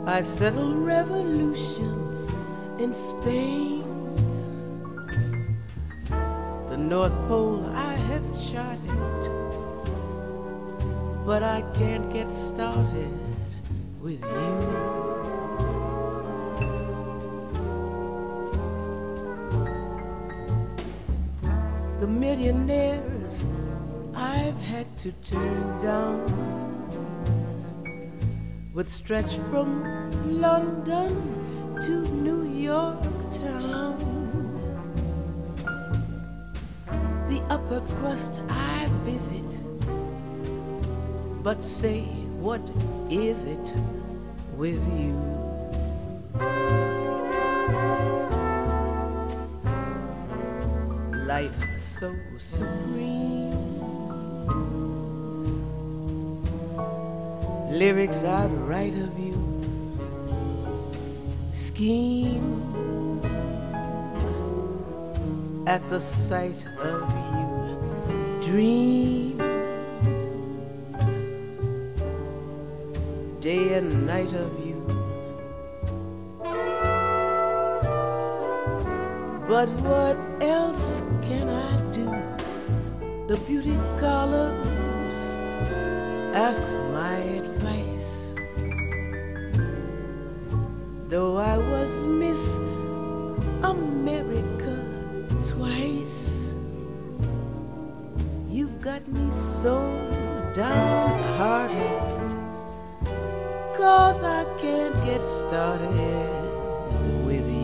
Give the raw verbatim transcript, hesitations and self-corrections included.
I settled revolutions in Spain. The North Pole I have charted, but I can't get started with you. The millionaires I've had to turn down would stretch from London to New York town. The upper crust I visit, but say, what is it with you? Life's so supreme. Lyrics I'd write of you, scheme at the sight of you, dream day and night of you. But what else can I do? The beauty colors ask my advice. Though I was Miss America twice, you've got me so downhearted, 'cause I can't get started with you.